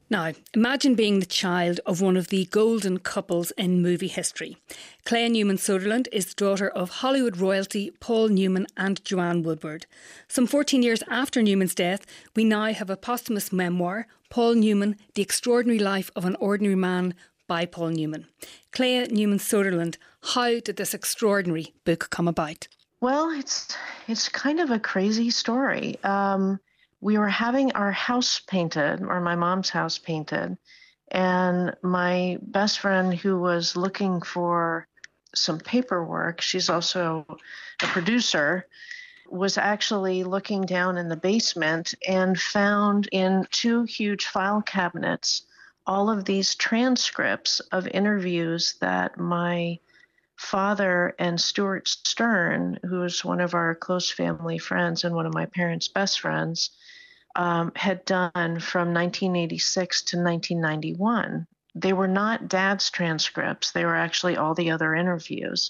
Now, imagine being the child of one of the golden couples in movie history. Clea Newman Sutherland is the daughter of Hollywood royalty Paul Newman and Joanne Woodward. Some 14 years after Newman's death, we now have a posthumous memoir, Paul Newman, The Extraordinary Life of an Ordinary Man by Paul Newman. Clea Newman Sutherland, how did this extraordinary book come about? Well, it's kind of a crazy story. We were having our house painted, or my mom's house painted, and my best friend, who was looking for some paperwork, she's also a producer, was actually looking down in the basement and found in two huge file cabinets all of these transcripts of interviews that my father and Stuart Stern, who was one of our close family friends and one of my parents' best friends, had done from 1986 to 1991. They were not Dad's transcripts. They were actually all the other interviews.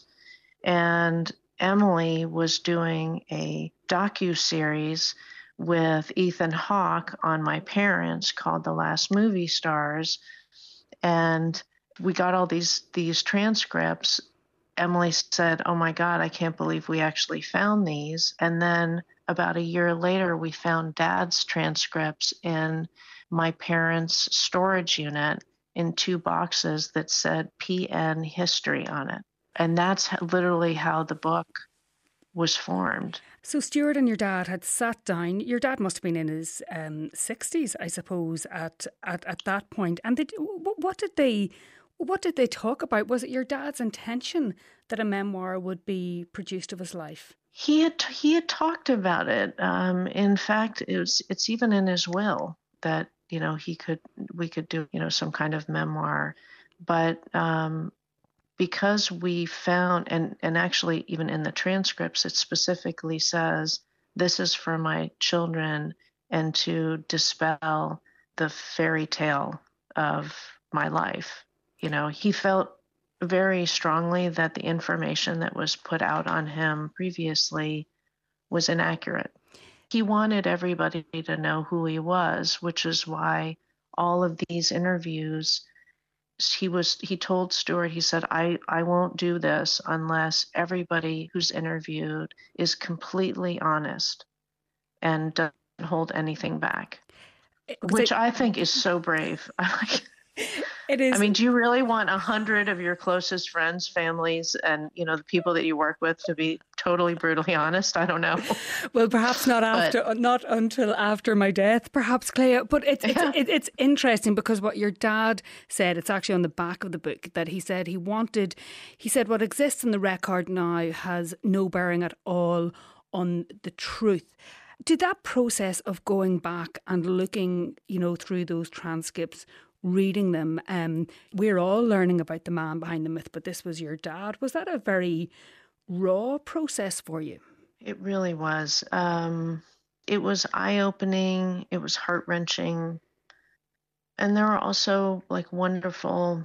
And Emily was doing a docu-series with Ethan Hawke on my parents called The Last Movie Stars. And we got all these transcripts. Emily said, "Oh my God, I can't believe we actually found these." And then about a year later, we found Dad's transcripts in my parents' storage unit in two boxes that said PN History on it. And that's literally how the book was formed. So Stuart and your dad had sat down. Your dad must have been in his 60s, I suppose, at that point. And what did they talk about? Was it your dad's intention that a memoir would be produced of his life? He had talked about it. In fact, it's even in his will that we could do some kind of memoir, but because we found and actually even in the transcripts it specifically says this is for my children and to dispel the fairy tale of my life. He felt very strongly that the information that was put out on him previously was inaccurate. He wanted everybody to know who he was, which is why all of these interviews, he told Stuart, he said, I won't do this unless everybody who's interviewed is completely honest and doesn't hold anything back, which I think is so brave. It is. I mean, do you really want 100 of your closest friends, families, and the people that you work with to be totally brutally honest? I don't know. Well, perhaps not until after my death, perhaps, Clea. But it's interesting because what your dad said, it's actually on the back of the book, that he said what exists in the record now has no bearing at all on the truth. Did that process of going back and looking, through those transcripts, reading them, we're all learning about the man behind the myth, but this was your dad. Was that a very raw process for you? It really was. It was eye-opening. It was heart-wrenching. And there were also wonderful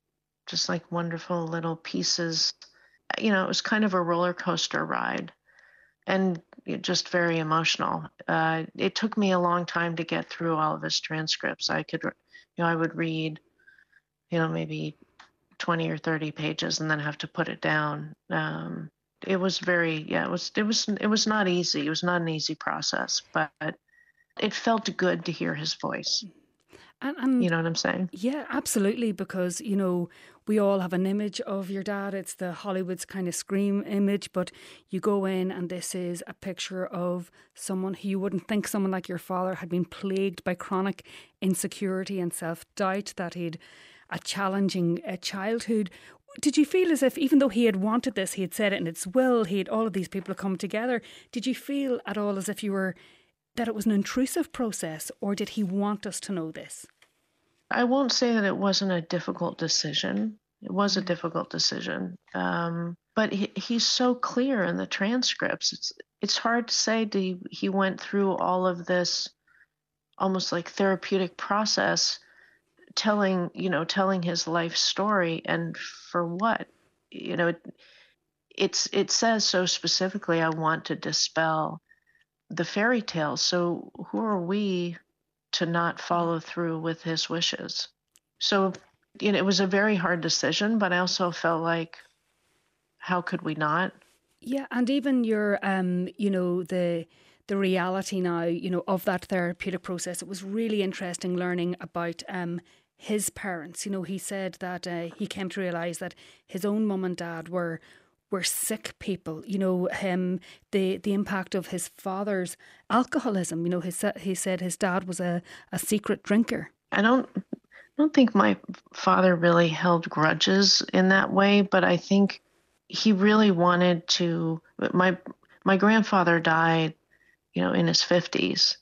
little pieces. It was kind of a roller coaster ride and just very emotional. It took me a long time to get through all of his transcripts. I would read, maybe 20 or 30 pages and then have to put it down. It was it was not easy. It was not an easy process, but it felt good to hear his voice. And you know what I'm saying? Yeah, absolutely. Because, we all have an image of your dad. It's the Hollywood's kind of scream image, but you go in and this is a picture of someone who you wouldn't think someone like your father had been plagued by chronic insecurity and self-doubt, that he'd a challenging childhood. Did you feel as if, even though he had wanted this, he had said it in its will, he had all of these people come together, did you feel at all as if that it was an intrusive process, or did he want us to know this? I won't say that it wasn't a difficult decision. It was a difficult decision. But he's so clear in the transcripts. It's hard to say he went through all of this almost like therapeutic process telling his life story, and for what? It says so specifically, I want to dispel the fairy tale. So who are we to not follow through with his wishes. So, it was a very hard decision, but I also felt like, how could we not? Yeah, and even your, the reality now, of that therapeutic process. It was really interesting learning about his parents. He said that he came to realise that his own mum and dad were sick people. The impact of his father's alcoholism. He said his dad was a secret drinker. I don't think my father really held grudges in that way, but I think he really wanted to. My grandfather died, in his 50s.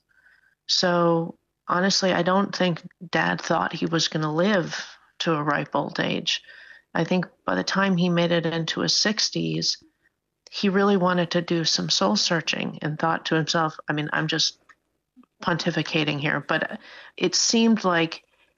So honestly, I don't think Dad thought he was going to live to a ripe old age. I think by the time he made it into his 60s, he really wanted to do some soul searching and thought to himself, I mean, I'm just pontificating here, but it seemed like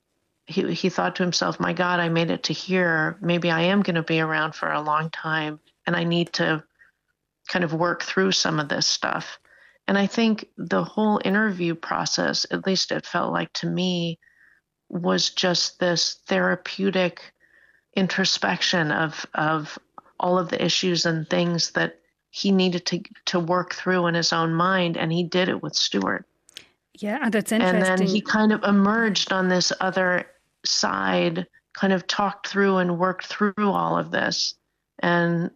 he thought to himself, my God, I made it to here. Maybe I am going to be around for a long time, and I need to kind of work through some of this stuff. And I think the whole interview process, at least it felt like to me, was just this therapeutic introspection of all of the issues and things that he needed to work through in his own mind, and he did it with Stuart. Yeah, and it's interesting. And then he kind of emerged on this other side, kind of talked through and worked through all of this, and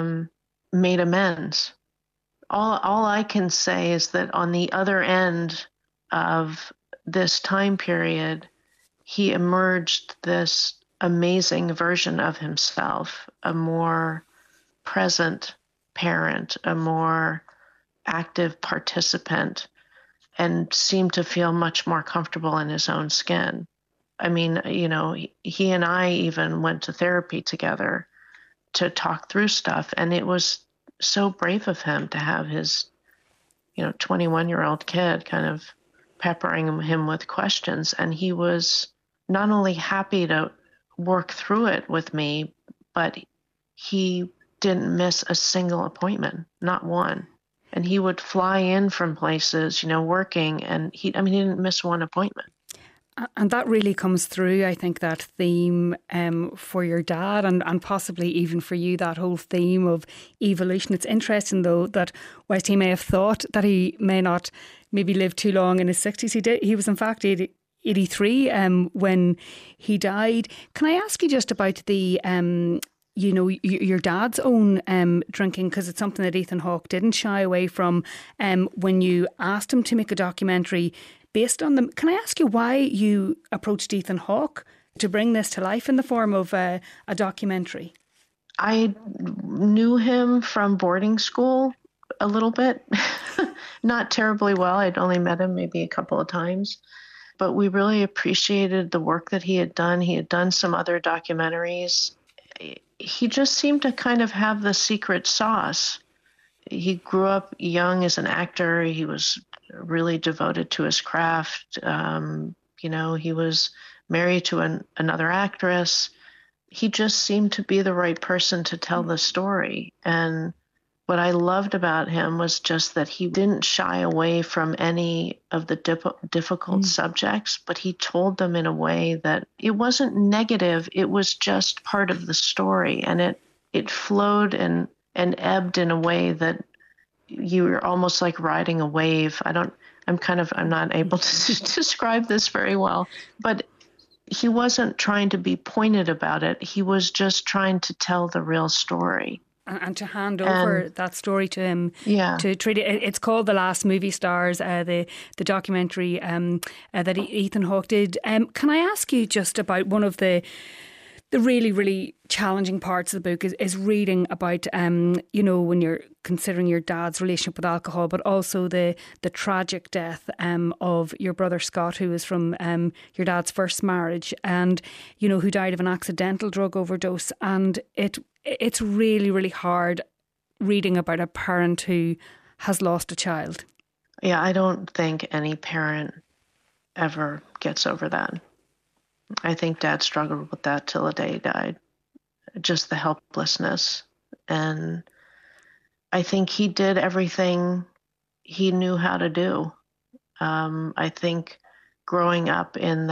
made amends. All I can say is that on the other end of this time period, he emerged this amazing version of himself, a more present parent, a more active participant, and seemed to feel much more comfortable in his own skin. I mean, he and I even went to therapy together to talk through stuff, and it was so brave of him to have his 21-year-old kid kind of peppering him with questions, and he was not only happy to work through it with me, but he didn't miss a single appointment, not one. And he would fly in from places, working, and he didn't miss one appointment. And that really comes through, I think, that theme for your dad and possibly even for you, that whole theme of evolution. It's interesting, though, that whilst he may have thought that he may not maybe live too long in his 60s, he was in fact 83 when he died. Can I ask you just about the your dad's own drinking, because it's something that Ethan Hawke didn't shy away from when you asked him to make a documentary based on them. Can I ask you why you approached Ethan Hawke to bring this to life in the form of a documentary? I knew him from boarding school a little bit, not terribly well. I'd only met him maybe a couple of times, but we really appreciated the work that he had done. He had done some other documentaries. He just seemed to kind of have the secret sauce. He grew up young as an actor. He was really devoted to his craft. He was married to another actress. He just seemed to be the right person to tell the story. And what I loved about him was just that he didn't shy away from any of the difficult subjects, but he told them in a way that it wasn't negative. It was just part of the story, and it flowed and ebbed in a way that you were almost like riding a wave. I'm not able to describe this very well, but he wasn't trying to be pointed about it. He was just trying to tell the real story. And to hand over that story to him, yeah. To treat it. It's called The Last Movie Stars, the documentary that Ethan Hawke did. Can I ask you just about one of the really, really challenging parts of the book is reading about, when you're considering your dad's relationship with alcohol, but also the tragic death of your brother Scott, who was from your dad's first marriage, and, who died of an accidental drug overdose. And it's really, really hard reading about a parent who has lost a child. Yeah, I don't think any parent ever gets over that. I think Dad struggled with that till the day he died, just the helplessness. And I think he did everything he knew how to do. I think growing up in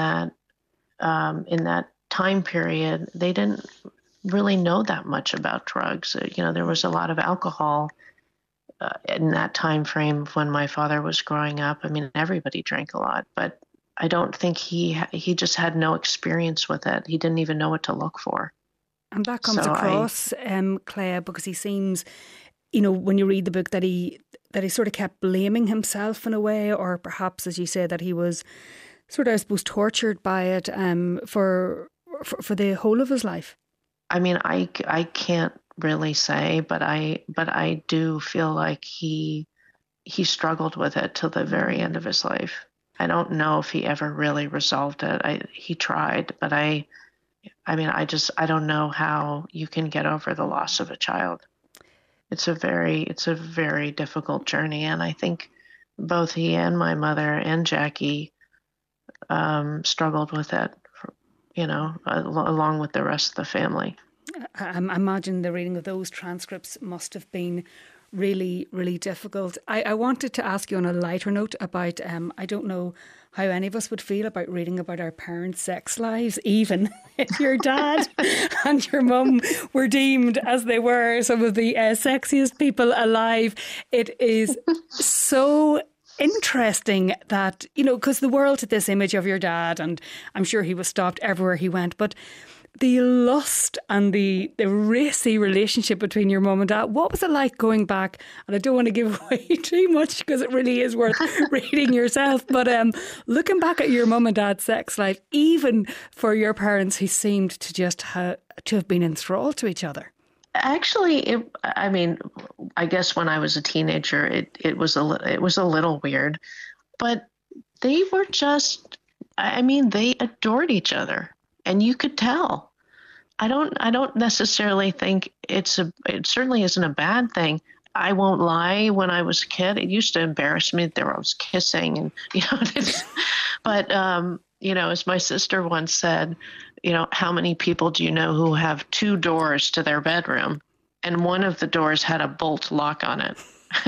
that time period, they didn't really know that much about drugs. There was a lot of alcohol in that time frame when my father was growing up. I mean, everybody drank a lot, but I don't think he just had no experience with it. He didn't even know what to look for. And that comes across, Claire, because he seems, when you read the book, that he sort of kept blaming himself in a way, or perhaps, as you say, that he was sort of, I suppose, tortured by it for the whole of his life. I mean, I can't really say, but I do feel like he struggled with it till the very end of his life. I don't know if he ever really resolved it. He tried, but I don't know how you can get over the loss of a child. It's a very difficult journey, and I think both he and my mother and Jackie struggled with it, along with the rest of the family. I imagine the reading of those transcripts must have been really, really difficult. I wanted to ask you on a lighter note about, I don't know how any of us would feel about reading about our parents' sex lives, even if your dad and your mum were deemed, as they were, some of the sexiest people alive. It is so interesting that, because the world had this image of your dad, and I'm sure he was stopped everywhere he went, but the lust and the racy relationship between your mum and dad, what was it like going back? And I don't want to give away too much because it really is worth reading yourself, but looking back at your mum and dad's sex life, even for your parents who seemed to just to have been enthralled to each other. Actually, I guess when I was a teenager, it was a little weird, but they were just, they adored each other. And you could tell. I don't necessarily think it certainly isn't a bad thing. I won't lie. When I was a kid, it used to embarrass me that there was kissing, and but as my sister once said, how many people do you know who have two doors to their bedroom, and one of the doors had a bolt lock on it?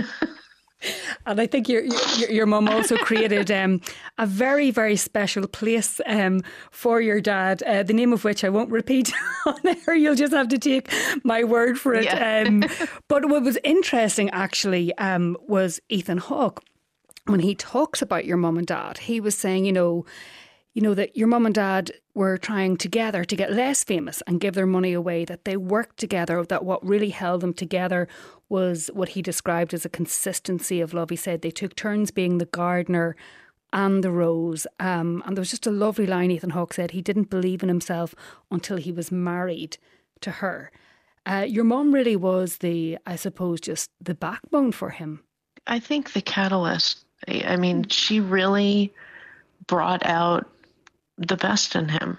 And I think your mum also created a very, very special place for your dad, the name of which I won't repeat on air. You'll just have to take my word for it. Yeah. But what was interesting, actually, was Ethan Hawke. When he talks about your mum and dad, he was saying, that your mum and dad were trying together to get less famous and give their money away, that they worked together, that what really held them together was what he described as a consistency of love. He said they took turns being the gardener and the rose. And there was just a lovely line Ethan Hawke said, he didn't believe in himself until he was married to her. Your mum really was just the backbone for him. I think the catalyst. She really brought out the best in him.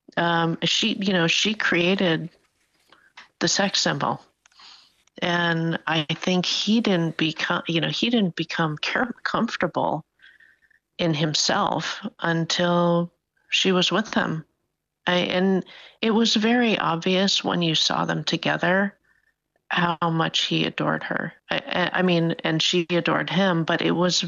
She created the sex symbol, and I think he didn't become comfortable in himself until she was with him. And it was very obvious when you saw them together how much he adored her. And she adored him, but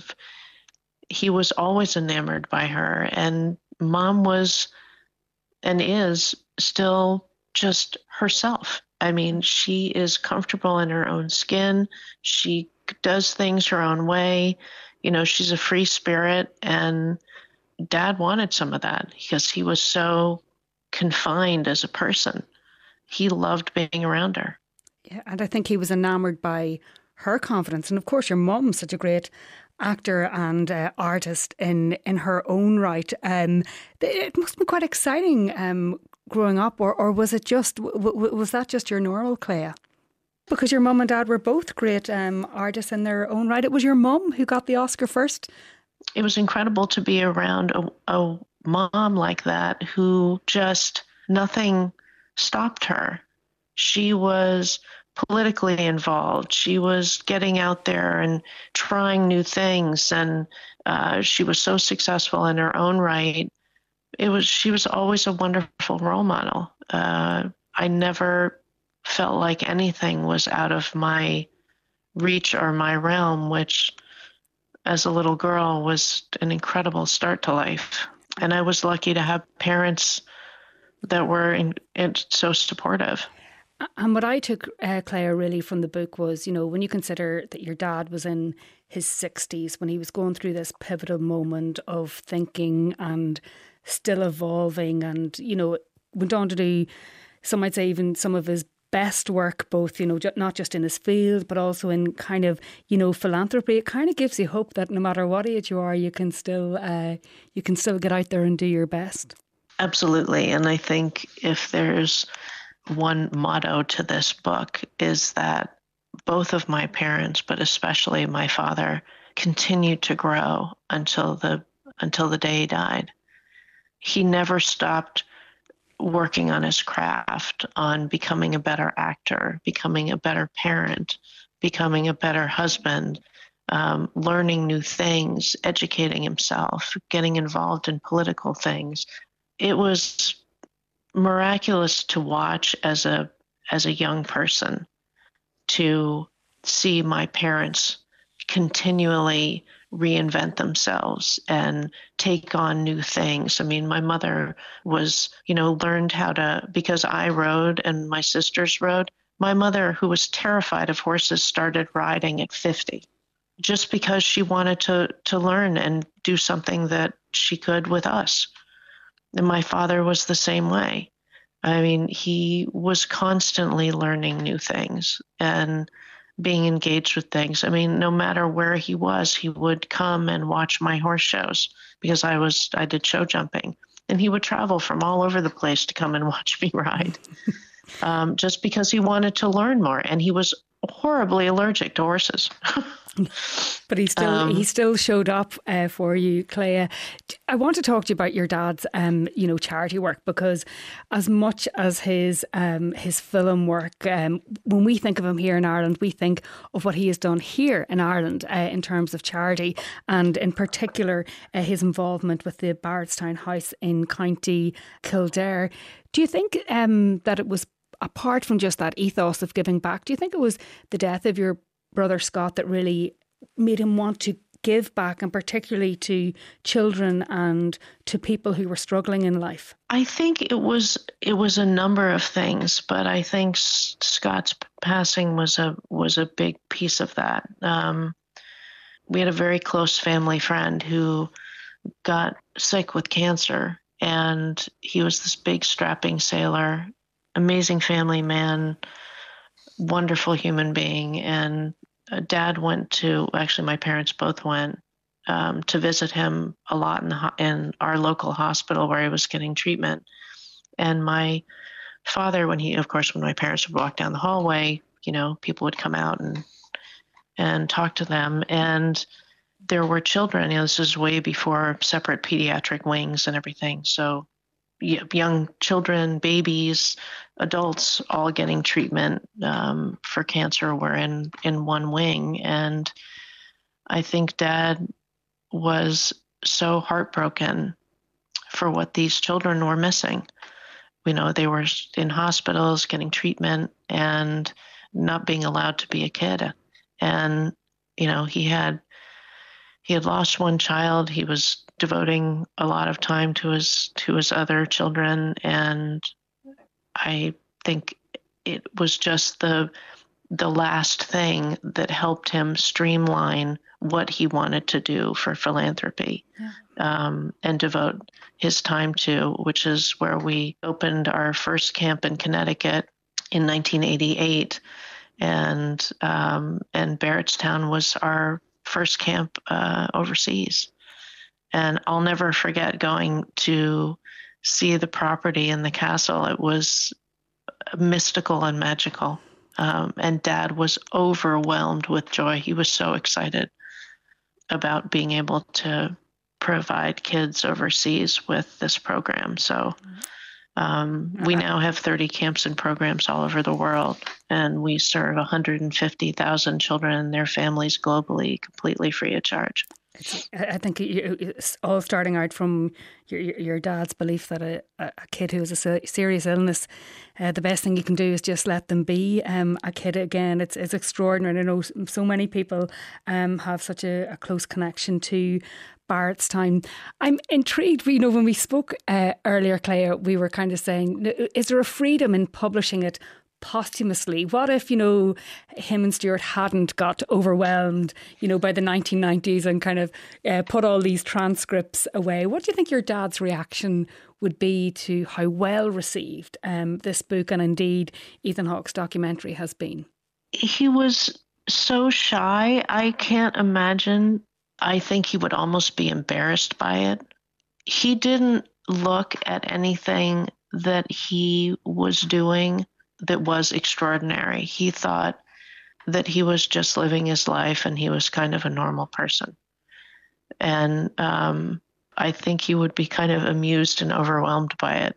he was always enamored by her, and Mom was and is still just herself. She is comfortable in her own skin. She does things her own way. She's a free spirit, and Dad wanted some of that because he was so confined as a person. He loved being around her. Yeah, and I think he was enamored by her confidence. And of course, your mum's such a great actor and artist in her own right. It must have been quite exciting growing up, or was it just was that just your normal, Clea? Because your mum and dad were both great artists in their own right. It was your mum who got the Oscar first. It was incredible to be around a mom like that who just nothing stopped her. She was politically involved. She was getting out there and trying new things, and she was so successful in her own right. She was always a wonderful role model. I never felt like anything was out of my reach or my realm, which as a little girl was an incredible start to life. And I was lucky to have parents that were so supportive. And what I took, Claire, really from the book was, when you consider that your dad was in his 60s, when he was going through this pivotal moment of thinking and still evolving, and, went on to do, some might say, even some of his best work, both, not just in his field, but also in kind of, philanthropy. It kind of gives you hope that no matter what age you are, you can still get out there and do your best. Absolutely. And I think if there's one motto to this book is that both of my parents, but especially my father, continued to grow until the day he died. He never stopped working on his craft, on becoming a better actor, becoming a better parent, becoming a better husband, learning new things, educating himself, getting involved in political things. It was miraculous to watch as a young person, to see my parents continually reinvent themselves and take on new things. I mean, my mother was, learned how to, because I rode and my sisters rode, my mother, who was terrified of horses, started riding at 50 just because she wanted to learn and do something that she could with us. And my father was the same way. I mean, he was constantly learning new things and being engaged with things. I mean, no matter where he was, he would come and watch my horse shows because I did show jumping. And he would travel from all over the place to come and watch me ride just because he wanted to learn more. And he was horribly allergic to horses. But he still showed up for you, Clea. I want to talk to you about your dad's, charity work, because as much as his film work, when we think of him here in Ireland, we think of what he has done here in Ireland in terms of charity, and in particular his involvement with the Bardstown House in County Kildare. Do you think that it was, apart from just that ethos of giving back, do you think it was the death of your brother Scott that really made him want to give back, and particularly to children and to people who were struggling in life? I think it was a number of things, but I think Scott's passing was a big piece of that. We had a very close family friend who got sick with cancer, and he was this big strapping sailor, amazing family man, wonderful human being. And Dad went to, actually my parents both went to visit him a lot in our local hospital where he was getting treatment. And my father, when my parents would walk down the hallway, people would come out and talk to them. And there were children, this is way before separate pediatric wings and everything. So young children, babies, adults, all getting treatment for cancer were in one wing. And I think Dad was so heartbroken for what these children were missing. They were in hospitals getting treatment and not being allowed to be a kid. And, he had lost one child. He was devoting a lot of time to his other children, and I think it was just the last thing that helped him streamline what he wanted to do for philanthropy. And devote his time to, which is where we opened our first camp in Connecticut in 1988, and Barrettstown was our first camp overseas. And I'll never forget going to see the property in the castle. It was mystical and magical. And Dad was overwhelmed with joy. He was so excited about being able to provide kids overseas with this program. So we now have 30 camps and programs all over the world, and we serve 150,000 children and their families globally, completely free of charge. I think it's all starting out from your dad's belief that a kid who has a serious illness, the best thing you can do is just let them be a kid again. It's extraordinary. I know so many people have such a close connection to Barrett's time. I'm intrigued, when we spoke earlier, Clea, we were kind of saying, is there a freedom in publishing it posthumously? What if, him and Stuart hadn't got overwhelmed, by the 1990s and kind of put all these transcripts away? What do you think your dad's reaction would be to how well received this book and indeed Ethan Hawke's documentary has been? He was so shy. I can't imagine. I think he would almost be embarrassed by it. He didn't look at anything that he was doing that was extraordinary. He thought that he was just living his life and he was kind of a normal person. And I think he would be kind of amused and overwhelmed by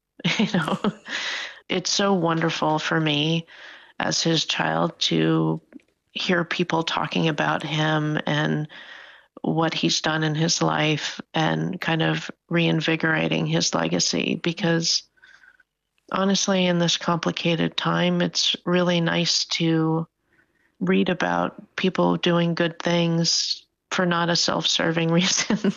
it. It's so wonderful for me as his child to hear people talking about him and what he's done in his life and kind of reinvigorating his legacy, because honestly, in this complicated time, it's really nice to read about people doing good things for not a self-serving reason.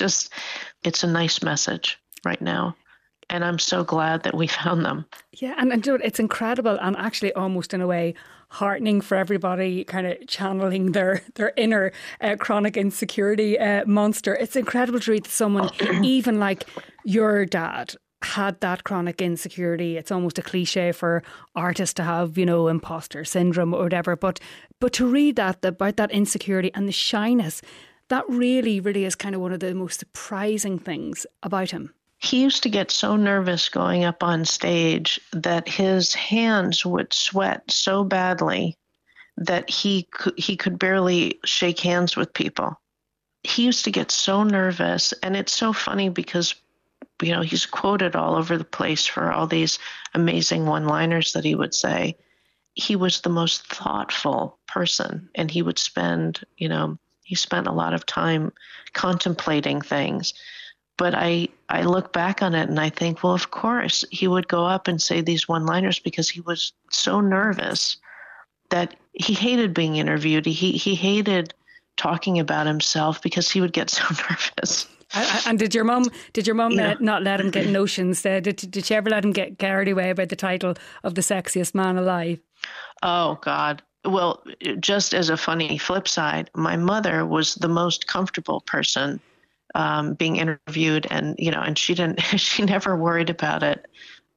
It's a nice message right now. And I'm so glad that we found them. Yeah, and it's incredible and actually almost in a way heartening for everybody kind of channeling their inner chronic insecurity monster. It's incredible to read that someone even like your dad had that chronic insecurity. It's almost a cliche for artists to have, imposter syndrome or whatever. But to read that about that insecurity and the shyness, that really, really is kind of one of the most surprising things about him. He used to get so nervous going up on stage that his hands would sweat so badly that he could barely shake hands with people. He used to get so nervous, and it's so funny because he's quoted all over the place for all these amazing one-liners that he would say. He was the most thoughtful person, and he would spend, he spent a lot of time contemplating things. But I look back on it and I think, well, of course, he would go up and say these one-liners because he was so nervous that he hated being interviewed. He hated talking about himself because he would get so nervous. And did your mum not let him get notions? Did she ever let him get carried away by the title of the sexiest man alive? Oh, God. Well, just as a funny flip side, my mother was the most comfortable person being interviewed, and she never worried about it.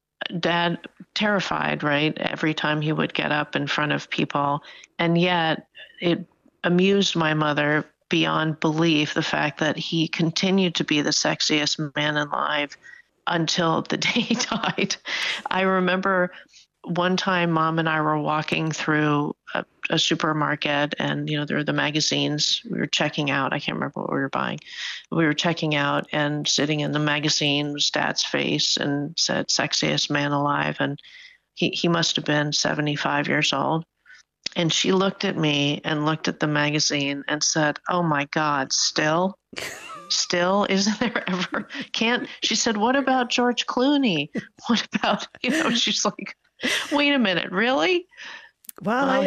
Dad terrified, right? Every time he would get up in front of people, and yet it amused my mother beyond belief, the fact that he continued to be the sexiest man alive until the day he died. I remember one time Mom and I were walking through a supermarket, and there were the magazines we were checking out. I can't remember what we were buying. We were checking out, and sitting in the magazine was Dad's face and said sexiest man alive, and he must have been 75 years old. And she looked at me and looked at the magazine and said, "Oh my God, still, isn't there ever she said, "What about George Clooney? What about," she's like, "Wait a minute, really?" Well,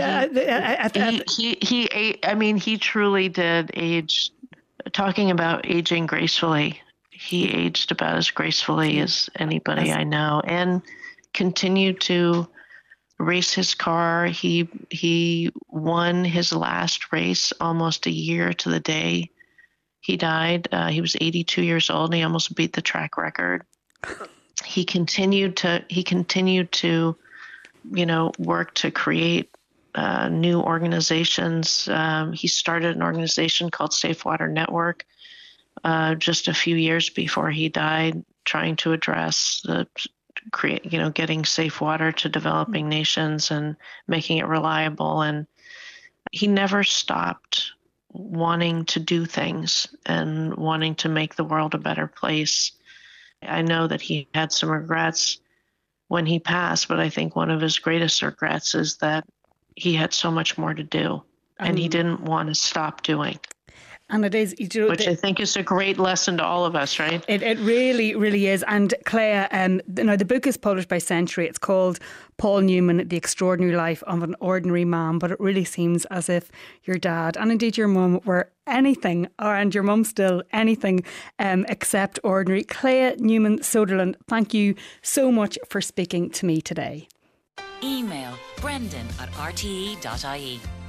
he truly did age. Talking about aging gracefully, he aged about as gracefully as anybody I know, and continued to race his car. He won his last race almost a year to the day he died. He was 82 years old, and he almost beat the track record. He continued to work to create new organizations. He started an organization called Safe Water Network just a few years before he died, trying to address getting safe water to developing nations and making it reliable. And he never stopped wanting to do things and wanting to make the world a better place. I know that he had some regrets when he passed, but I think one of his greatest regrets is that he had so much more to do and he didn't want to stop doing. And it is, which I think is a great lesson to all of us, right? It really, really is. And Clea, now the book is published by Century. It's called Paul Newman, The Extraordinary Life of an Ordinary Man. But it really seems as if your dad and indeed your mum were anything, and your mum still anything except ordinary. Clea Newman Sutherland, thank you so much for speaking to me today. Email brendan@rte.ie